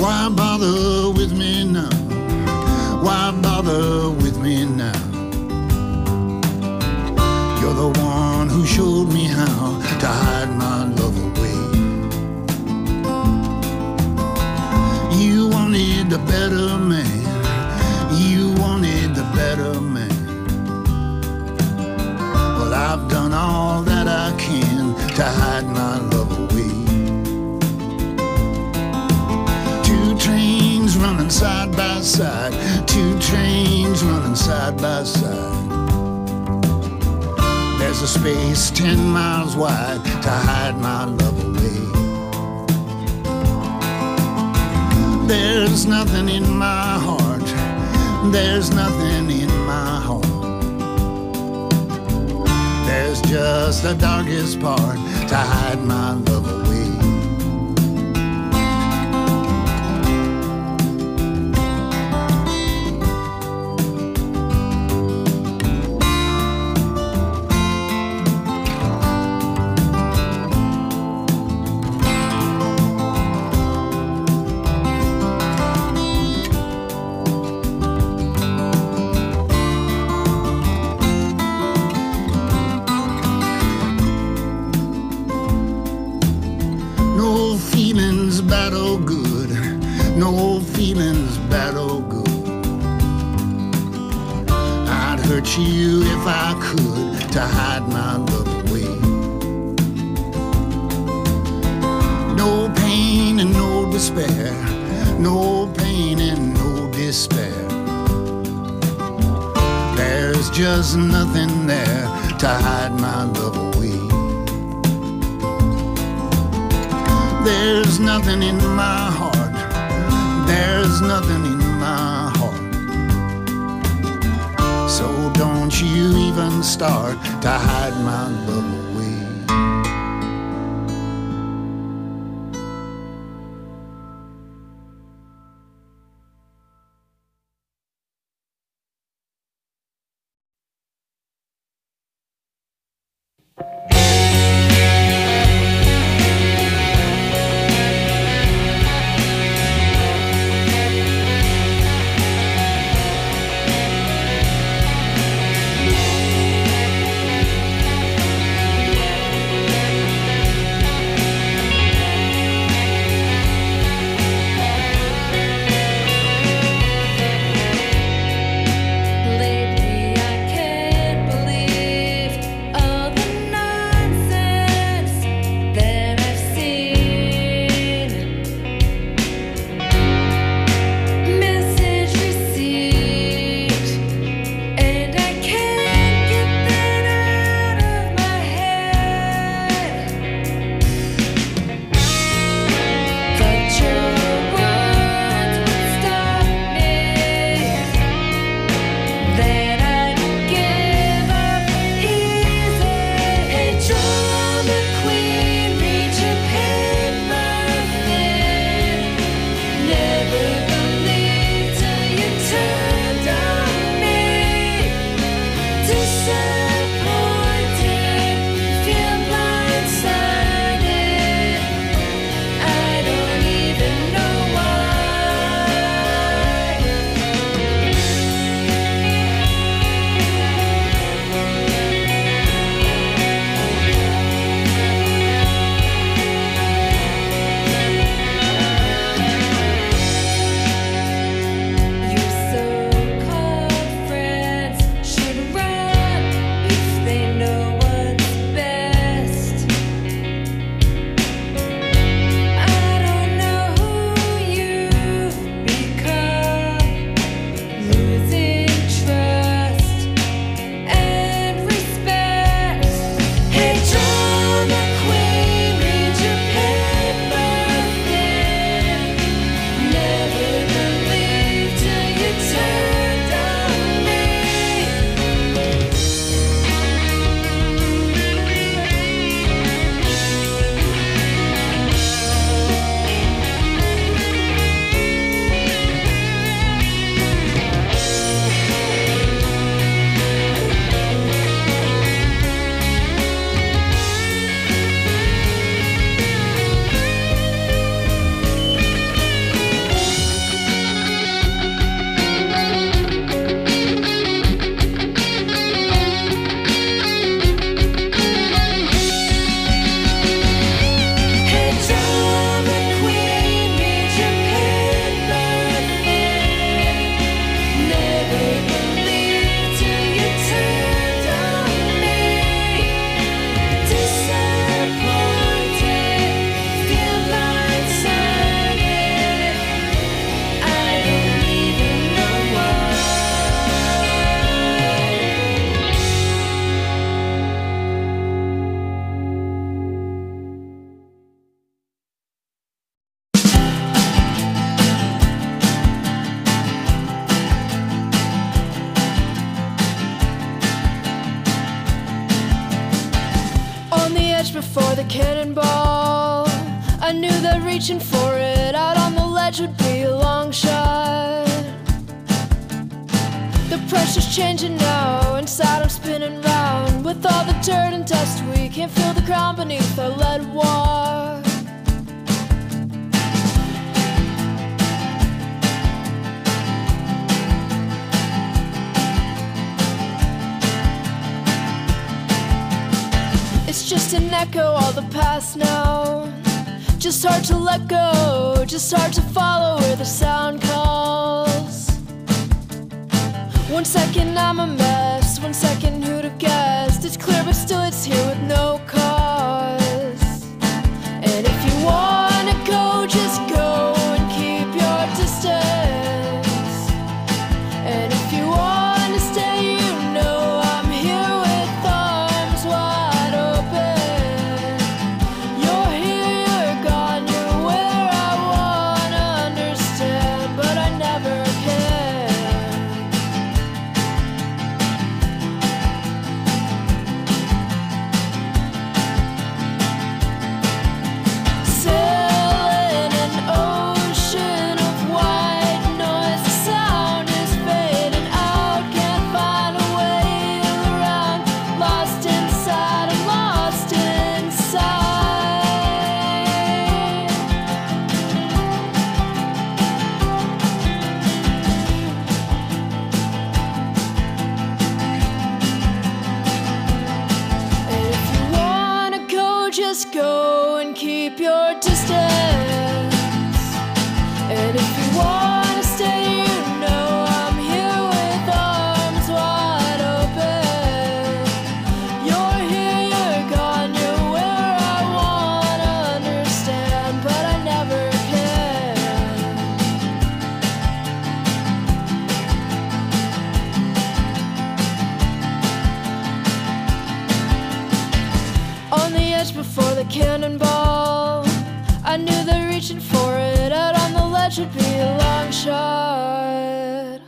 Why bother with me now? Why bother with me now? You're the one who showed me how to hide my love away. You wanted a better man. You wanted the better man. Well, I've done all that I can to hide my love away. Two trains running side by side. Two trains running side by side. There's a space 10 miles wide to hide my love away. There's nothing in my heart. There's nothing in my heart. There's just the darkest part to hide my love away. No feelings bad or good. No feelings bad or good. I'd hurt you if I could to hide my love away. No pain and no despair. No pain and no despair. There's just nothing there to hide my love away. There's nothing in my heart. There's nothing in my heart. So don't you even start to hide my love away. cannonball. I knew that reaching for it out on the ledge would be a long shot. The pressure's changing now, inside I'm spinning round. With all the dirt and dust, we can't feel the ground beneath our lead walk. It's just an echo, all the past now. Just hard to let go, just hard to follow where the sound calls. 1 second I'm a mess, 1 second who'd have guessed? It's clear but still it's here with no cause. And if you wanna go, just go and keep your distance. And if you wanna stay, you know I'm here with arms wide open. You're here, you're gone, you're where I wanna understand, but I never can. Sailing an ocean of white noise, the sound is fading out, can't find a way around. Lost inside, I'm lost inside. And if you wanna go, just go and keep your distance. And if you wanna stay, you know I'm here with arms wide open. You're here, you're gone, you're where I wanna understand, but I never can. On the edge before the cannonball, I knew that reaching for it out on the ledge would be a long shot.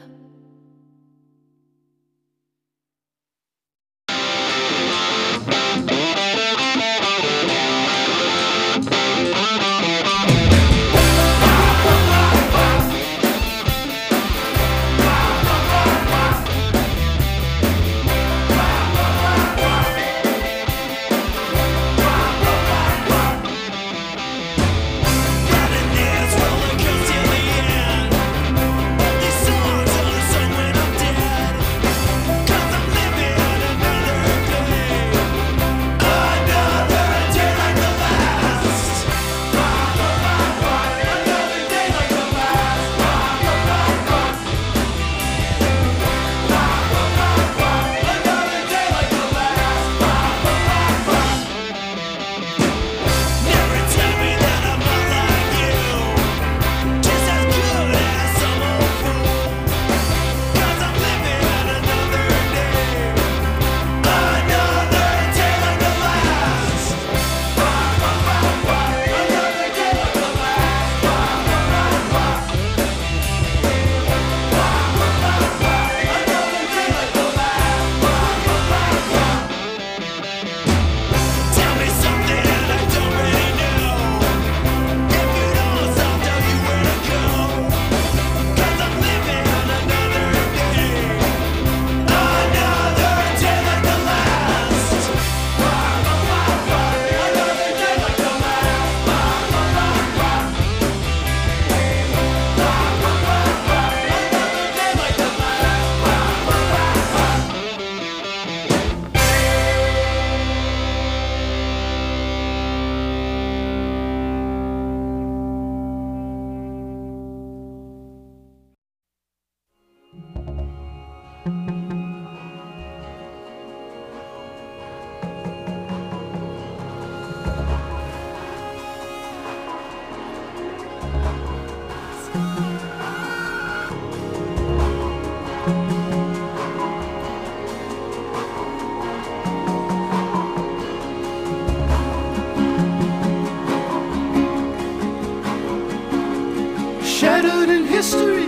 Shattered in history,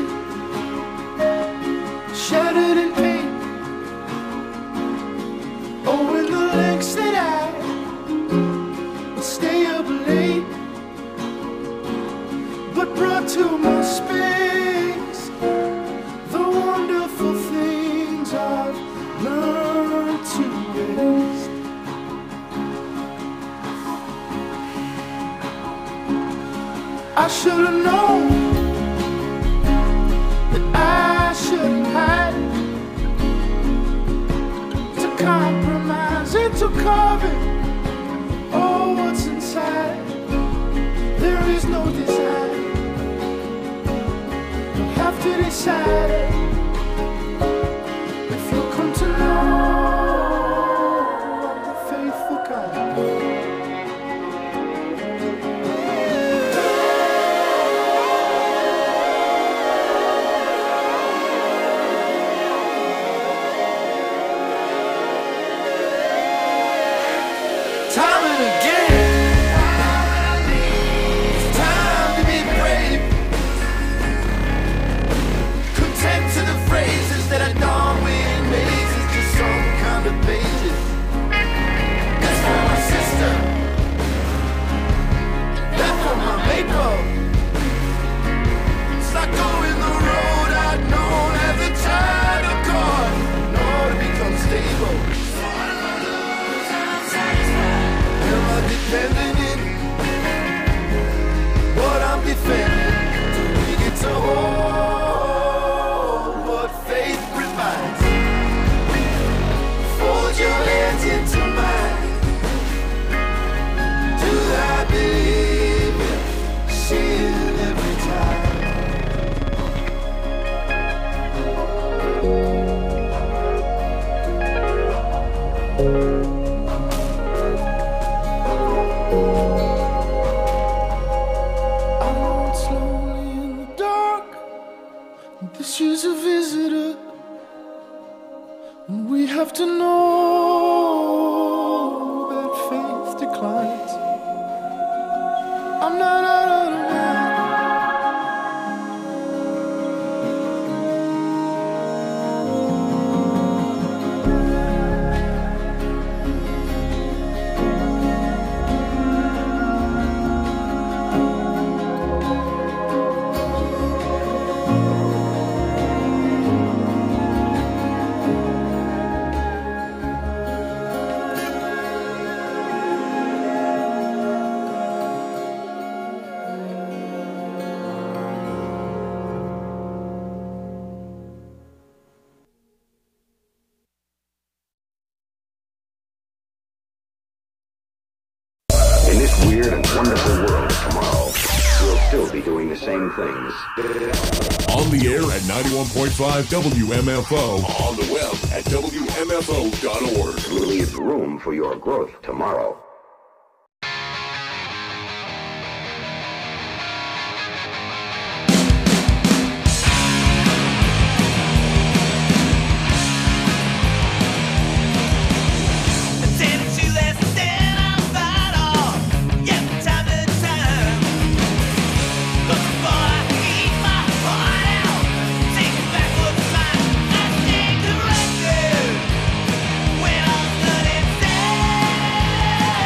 shattered in pain. Oh, in the lengths that I would to my space, the wonderful things I've learned to waste. I should have known that I shouldn't have to compromise and to cover all what's inside. There is no desire. You have to decide if you'll come to know I'm the faithful kind. Time and again, it's time to be brave. Content to the phrases that are done with mazes, just some kind of pages. That's for my sister, that's for my maple. It's like going the road I'd known as a child of God, in order to become stable. Am I dependent in what I'm defending? Do we get to hold what faith provides? Fold your hands into mine. Do I believe it? See it every time. I walk slowly in the dark, and this is a visitor, and we have to know that faith declines. I'm not out of the mind. In this weird and wonderful world of tomorrow, we'll still be doing the same things. On the air at 91.5 WMFO. On the web at WMFO.org. Leave room for your growth tomorrow. When I'm good inside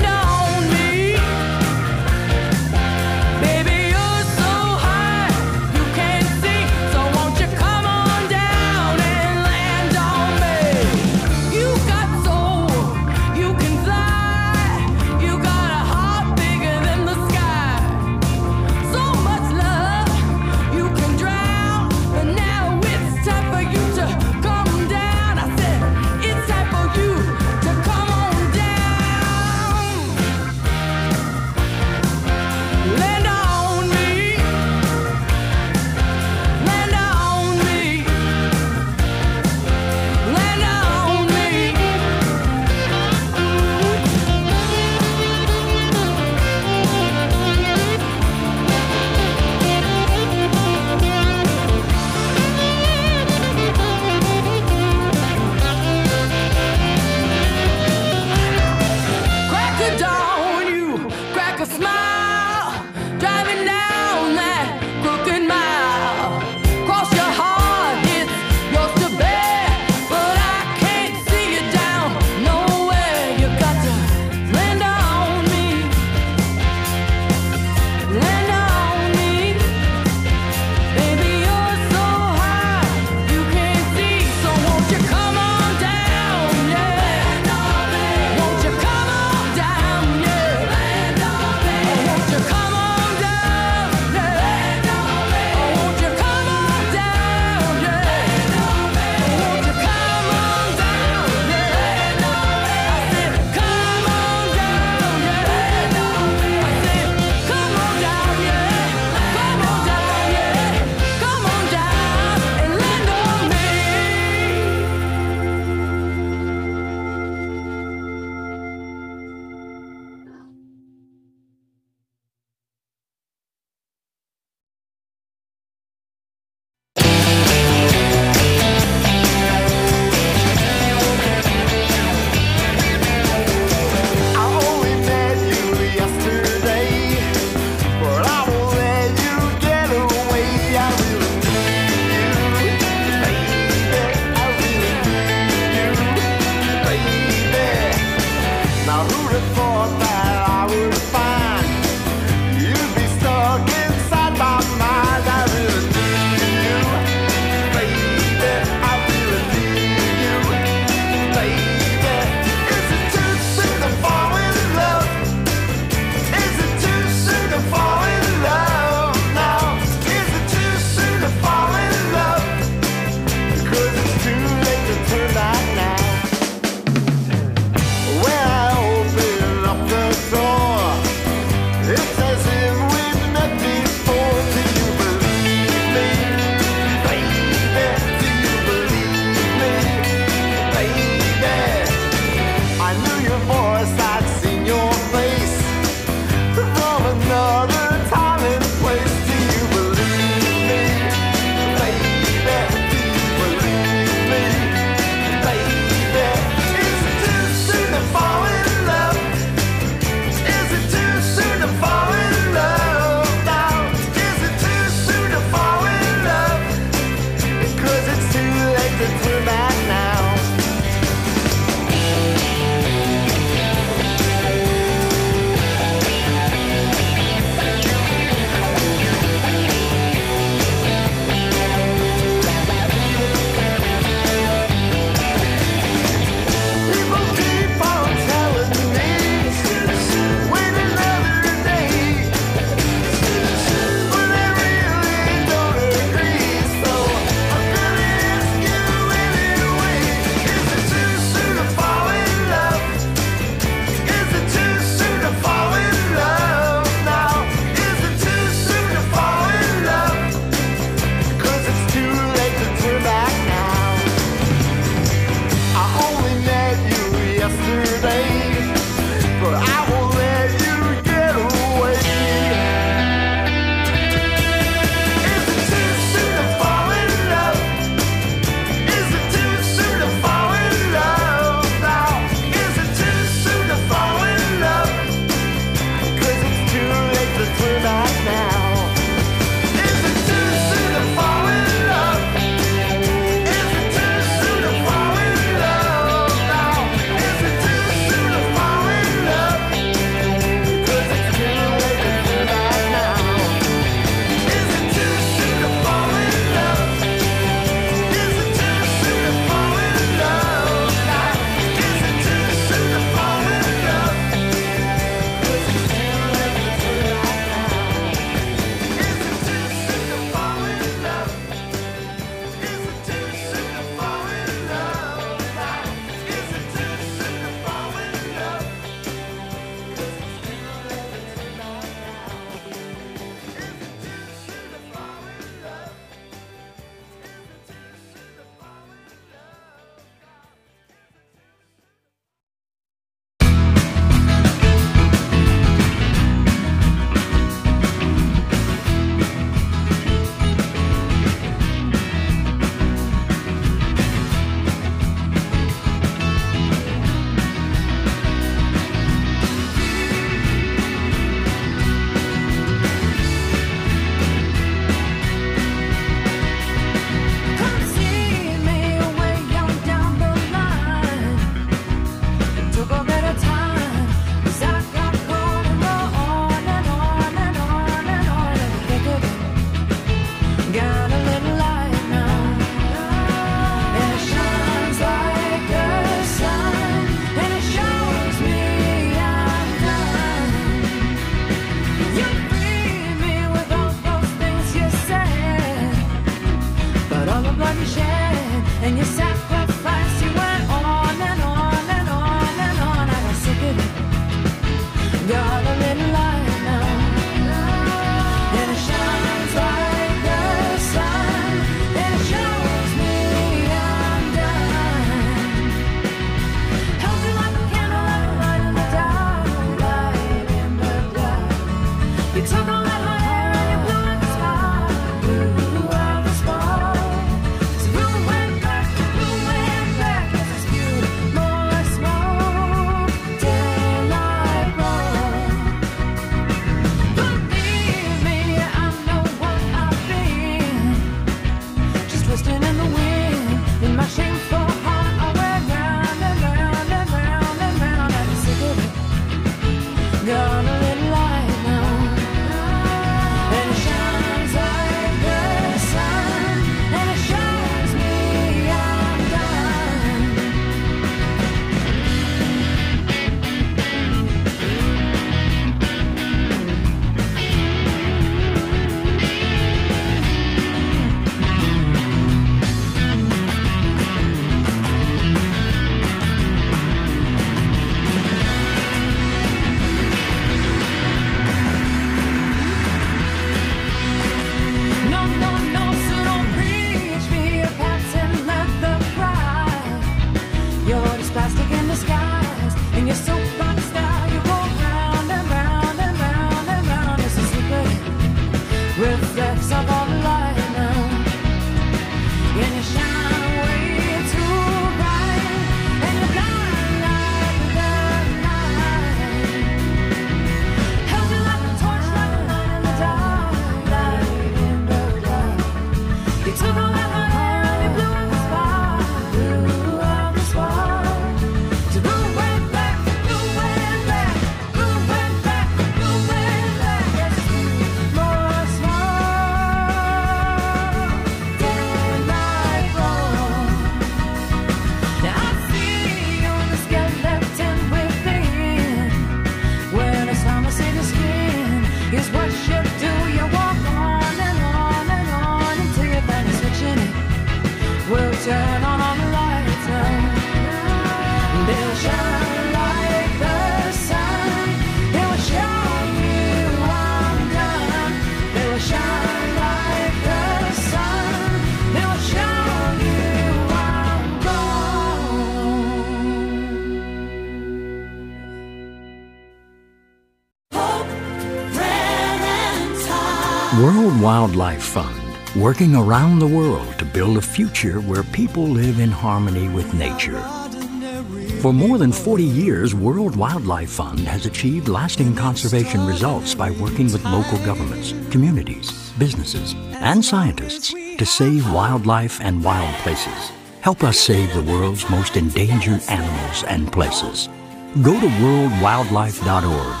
World Wildlife Fund, working around the world to build a future where people live in harmony with nature. For more than 40 years, World Wildlife Fund has achieved lasting conservation results by working with local governments, communities, businesses, and scientists to save wildlife and wild places. Help us save the world's most endangered animals and places. Go to worldwildlife.org.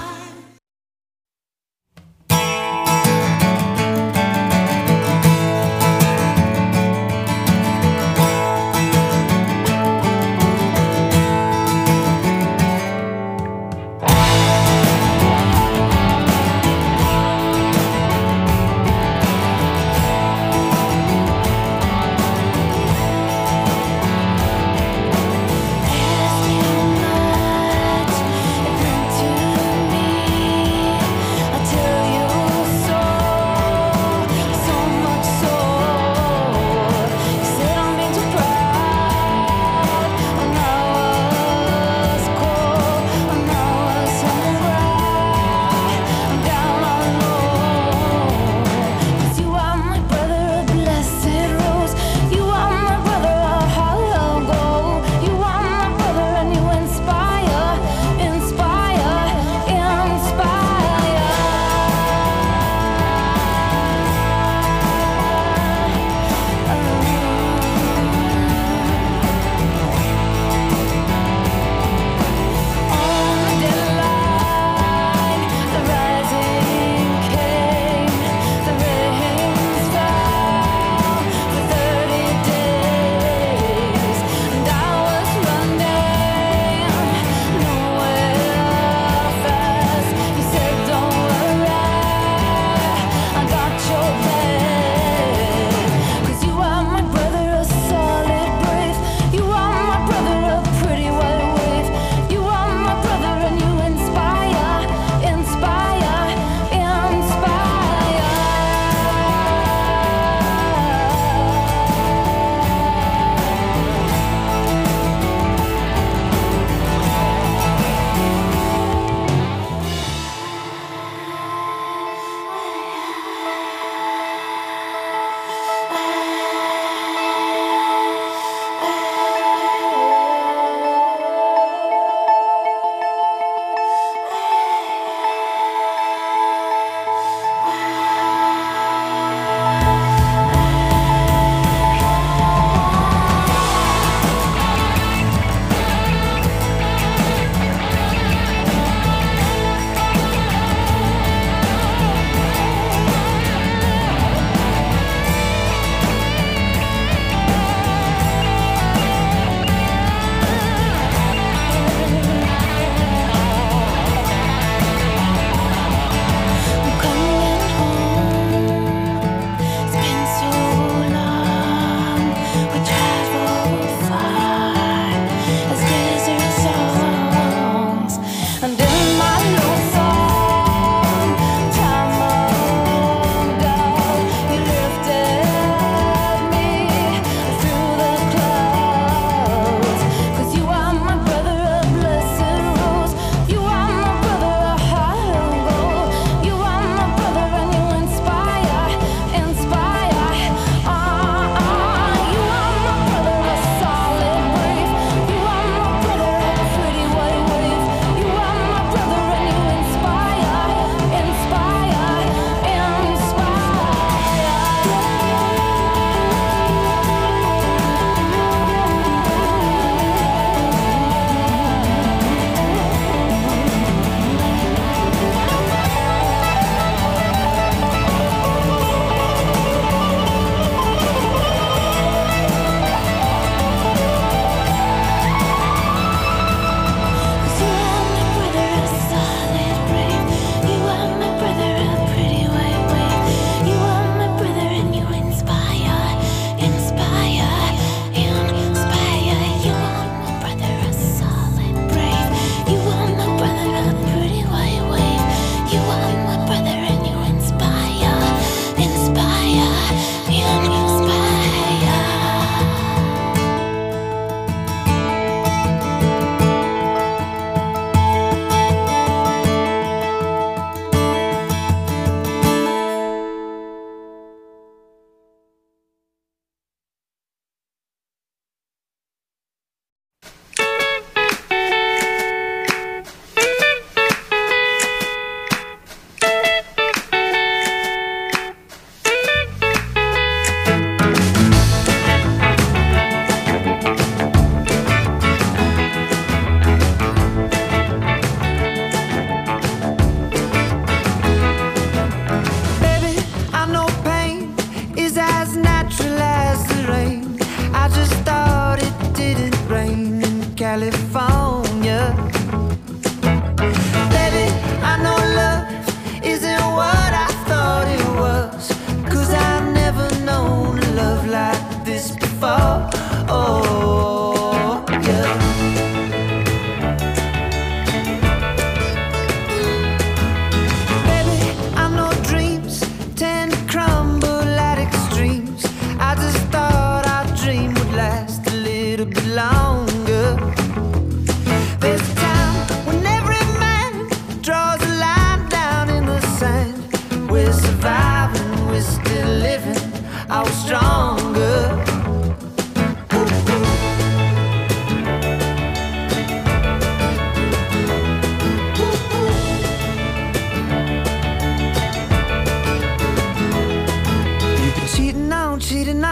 To me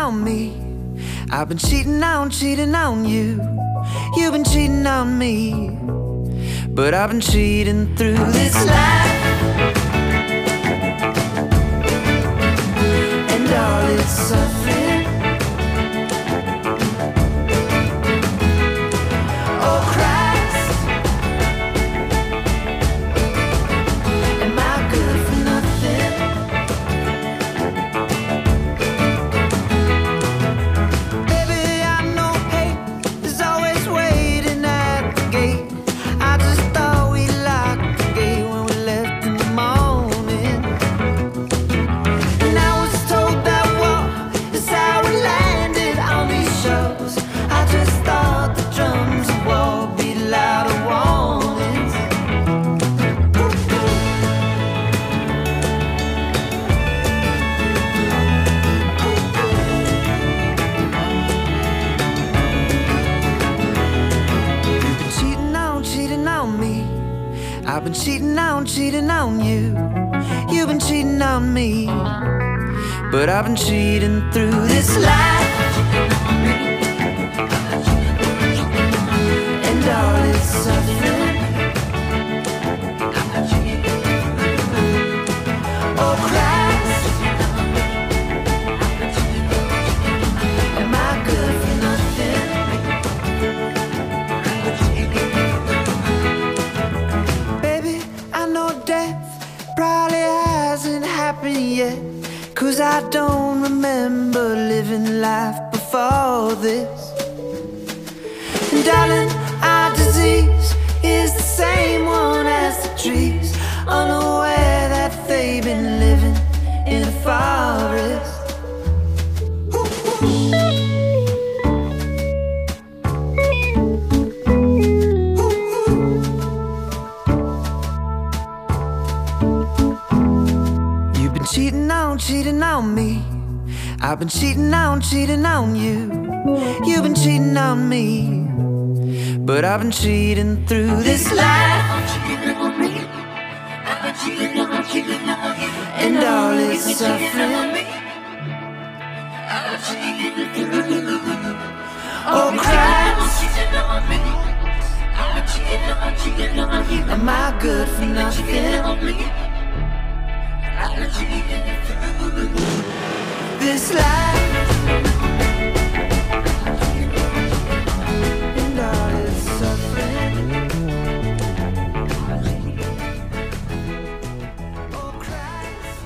on me. I've been cheating on you. You've been cheating on me. But I've been cheating through this life, and all its suffering. Oh Christ, am I good for nothing? Baby, I know hate is always waiting at the gate. I just thought we locked the gate when we left in the morning. And I was told that war is how we landed on these shores. I just thought the drums of war beat louder warnings. You've been cheating on me. I've been cheating on you. You've been cheating on me. But I've been cheating through this life, and all its suffering. Oh Christ, am I good for nothing? Baby, I know death probably hasn't happened yet, 'cause I don't remember living life before this. And darling, our disease is the same one as the trees, unaware that they've been living in a forest. You've been cheating on me. I've been cheating on you. You've been cheating on me. But I've been cheating through this life, and all its suffering. Oh Christ, am I good for nothing? This life, and all its suffering. Oh Christ.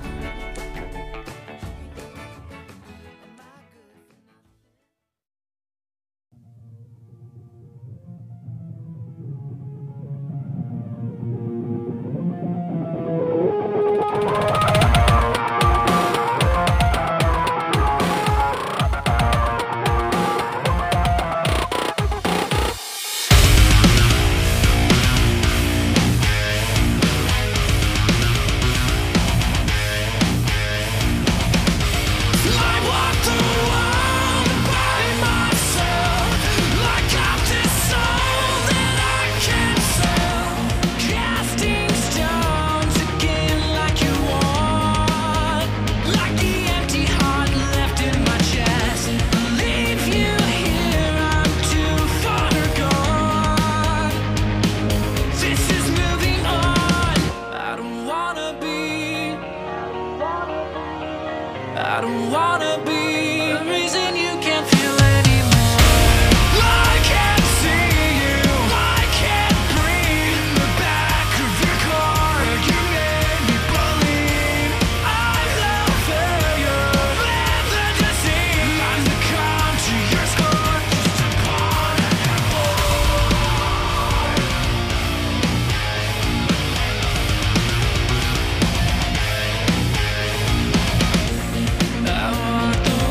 I don't wanna be the reason you can't feel anymore. I can't see you, I can't breathe. In the back of your car, you made me believe I love failure, live the deceit. I'm the calm to your scorn, just a pawn and a I want the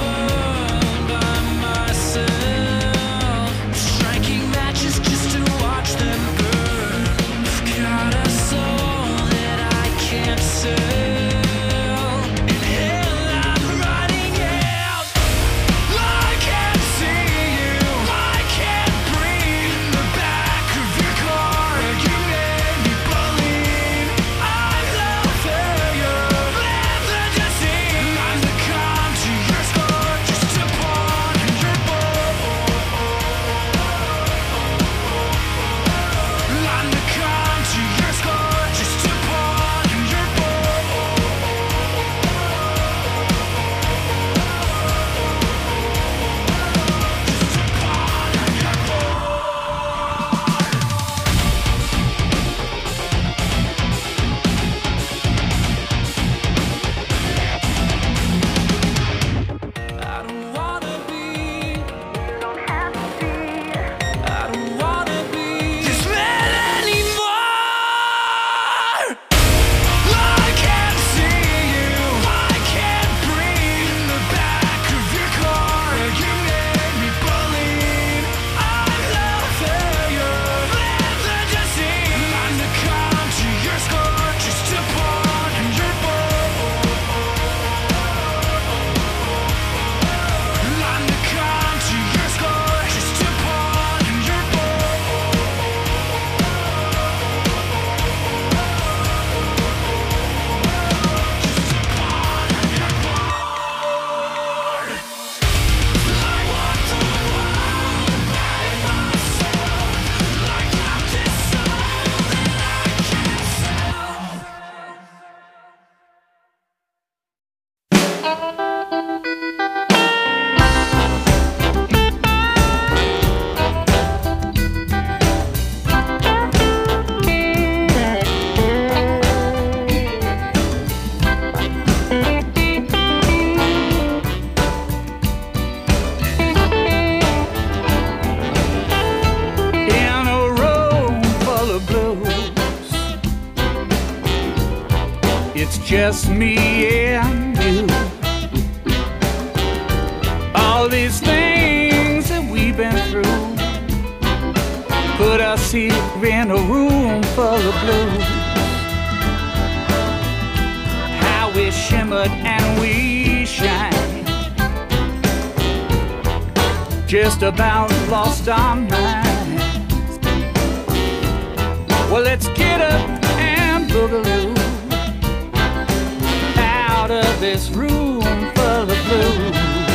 just me and you. All these things that we've been through put us here in a room full of blues. How we shimmered and we shine, just about lost our minds. Well, let's get up and boogaloo out of this room full of blues.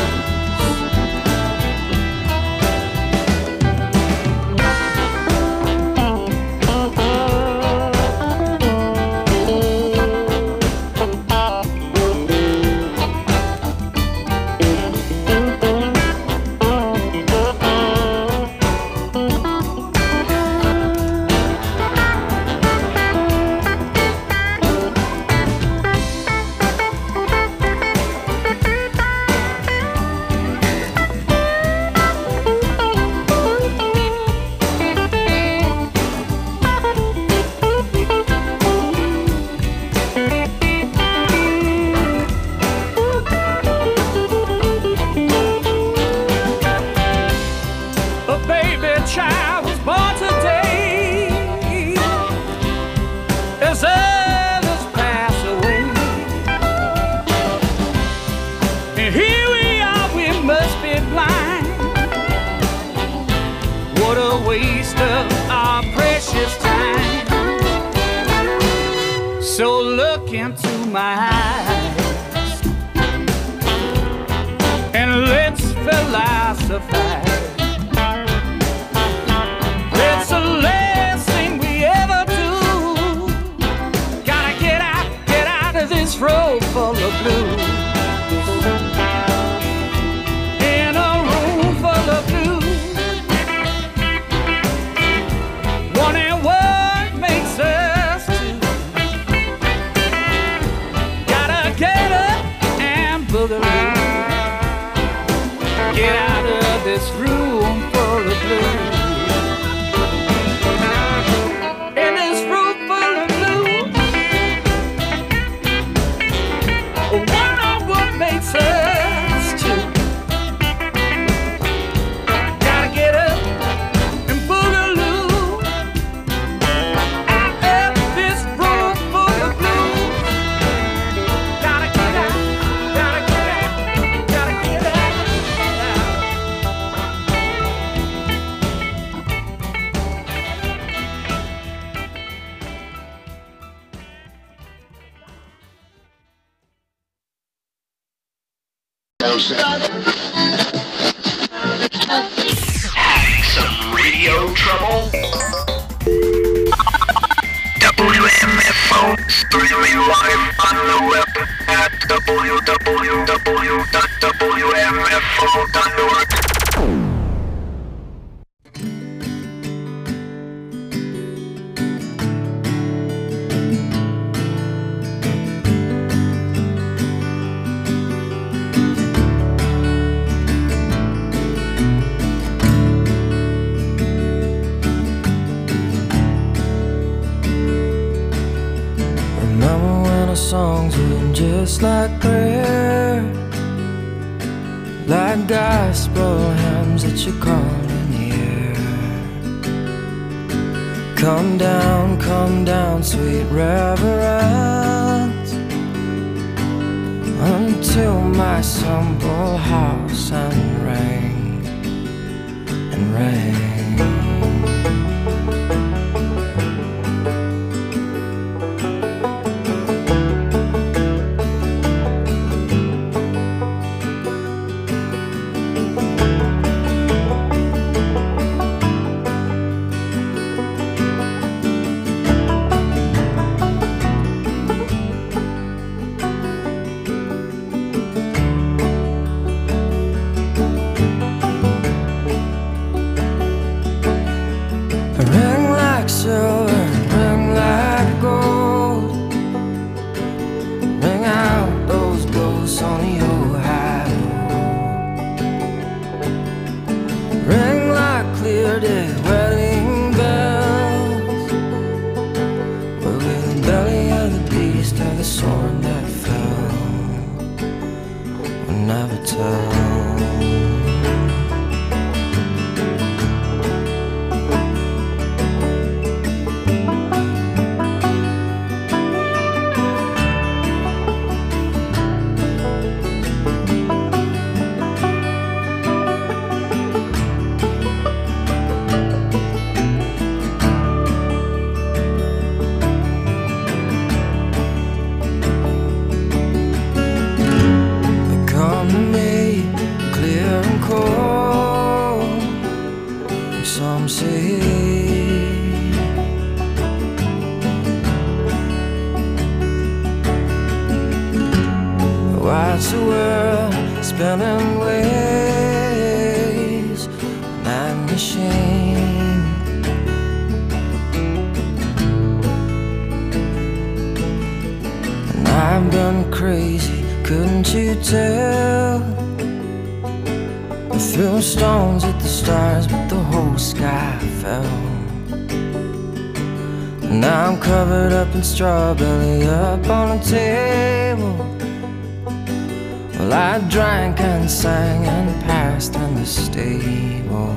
So look into my eyes and let's philosophize. It's the last thing we ever do. Gotta get out of this road full of blues. In a room full of blues, wondering what makes us. Get out of this room full of blues. In this room full of blues, I wonder what makes us two. Gotta get up and boogaloo out of this room full of blues. Gotta get out, gotta get out, gotta get out. Having some radio trouble? WMFO streaming live on the web at www.wmfo.org. Songs were just like prayer, like gospel hymns that you call in the air. Come down, sweet reverence, until my simple house and ring and ring. Ring like silver, ring like gold. Ring out those ghosts on the old highway. Ring like clear day wedding bells. We're with the belly of the beast of the sword that never tell. Watch the world spinning ways, night machine. And I've been crazy, couldn't you tell? I threw stones at the stars, but the whole sky fell. And now I'm covered up in straw, belly up on a table. Well, I drank and sang and passed in the stable.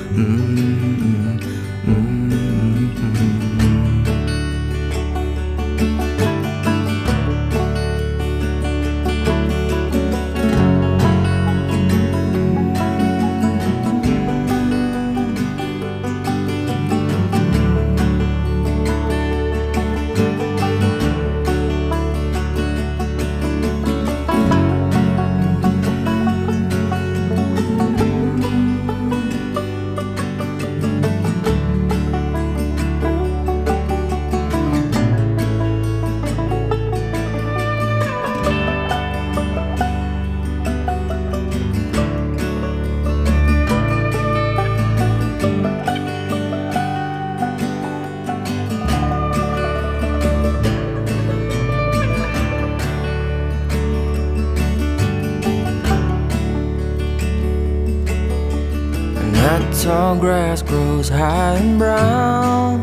That tall grass grows high and brown.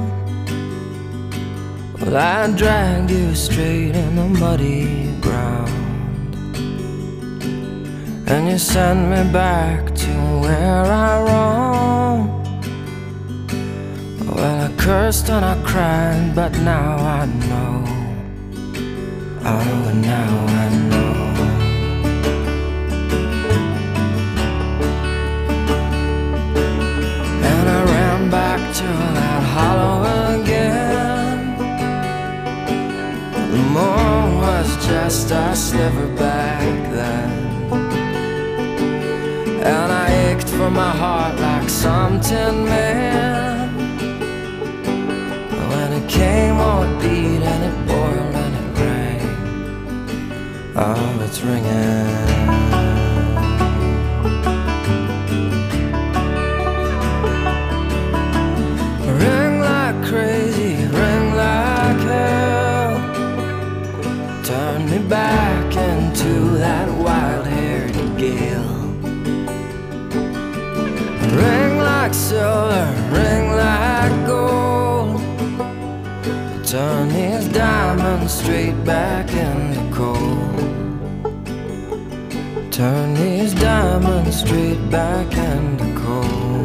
Well, I dragged you straight in the muddy ground, and you sent me back to where I roamed. Well, I cursed and I cried, but now I know. Oh, now I know. Back to that hollow again. The moon was just a sliver back then, and I ached for my heart like some tin man. When it came, oh, it beat and it boiled and it rang. Oh, it's ringing. Crazy, ring like hell. Turn me back into that wild-haired gale. Ring like silver, ring like gold. Turn these diamonds straight back into coal. Turn these diamonds straight back into coal.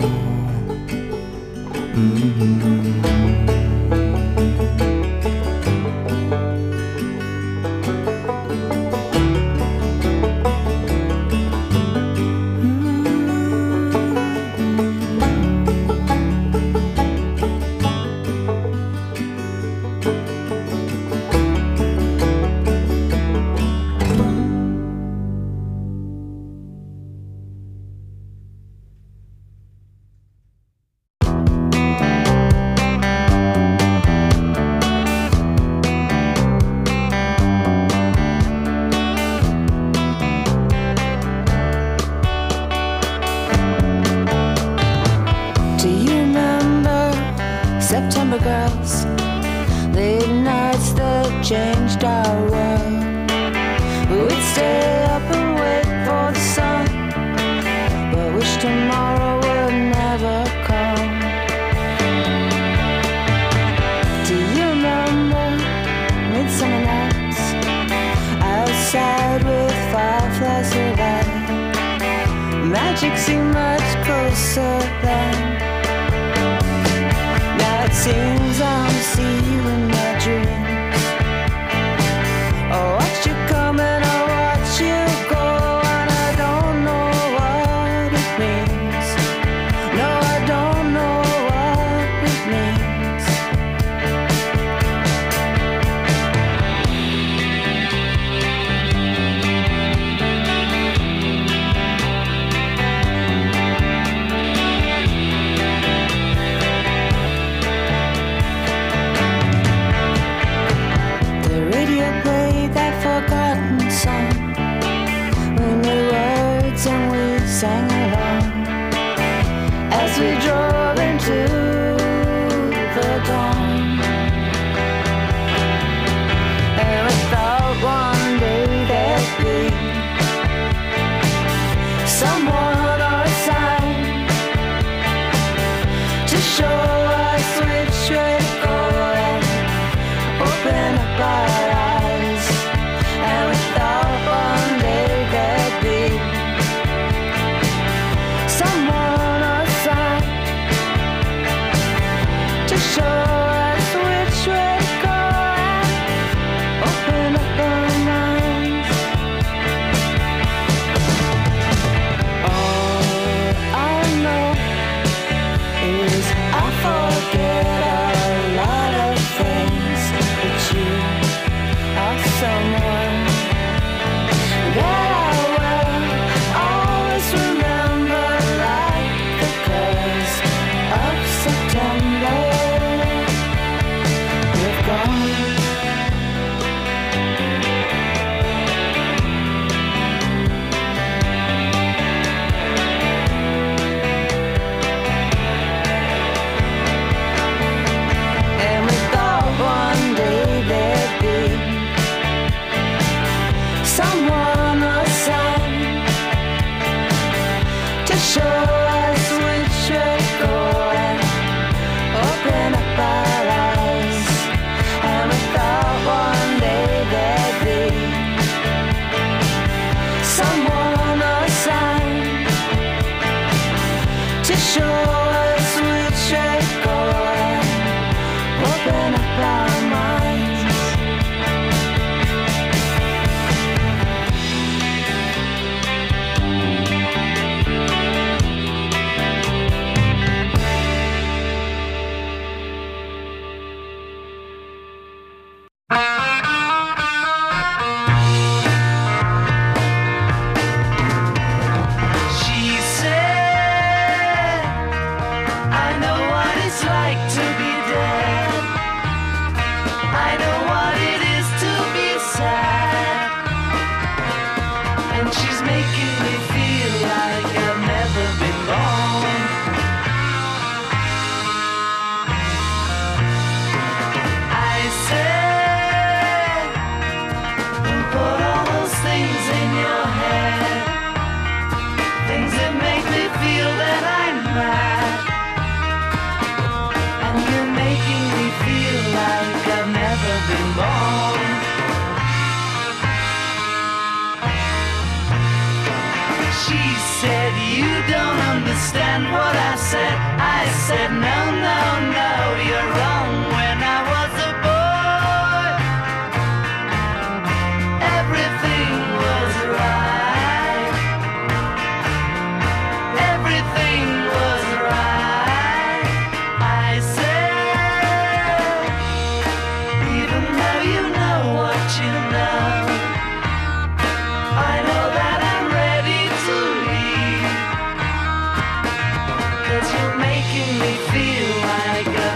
September girls, late nights that changed our world. We'd stay up and wait for the sun, but wish tomorrow would never come. Do you remember midsummer nights outside with fireflies of light? magic seemed much closer then. Now it seems I'll see you in my dreams. Oh, watch you come and I watch you go, and I don't know what it means. No, I don't know what it means. The radio played that forgotten song. We knew words and we sang along as we drove into the dawn. And we thought one day there'd be someone or a sign to show us which way to go and open up our eyes. And we thought one day there'd be someone or a sign to show us which way to go and open up our minds. All I know is I forget a lot of things, but you are someone that I will always remember, like the colors of September. You're gone. And we thought one day there'd be someone or sign to show us which way to go and open up our eyes. And we thought one day there'd be someone or sign to show us which way to go and open up our minds. She said, I know what it's like to be dead. I know what it is to be sad. And she's making me feel like I've never been born. I said, put all those things in your head, things that make me feel that I'm mad. And you're making me feel like I've never been born. She said, you don't understand what I said. I said, no, no, no, you're wrong. When I was a boy, everything was right. Everything was right. I said, even though you know what you know, I know that I'm ready to leave. 'Cause you're making me feel like a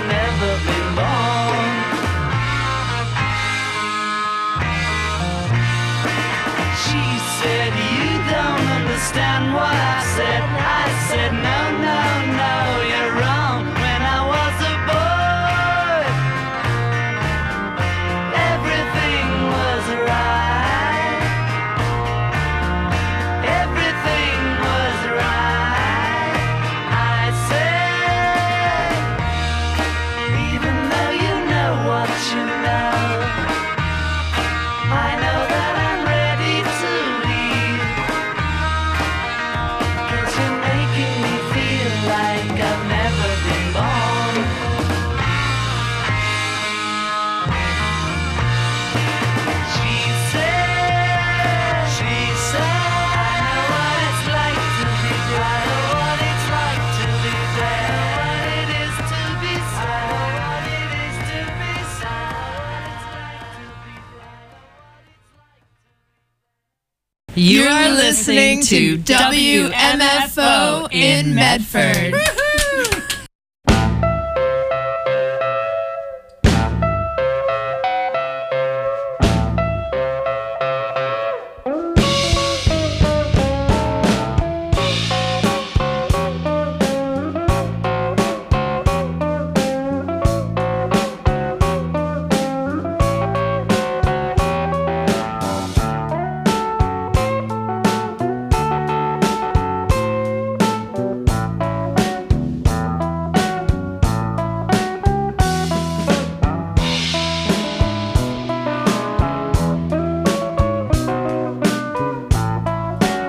You are listening to WMFO in Medford.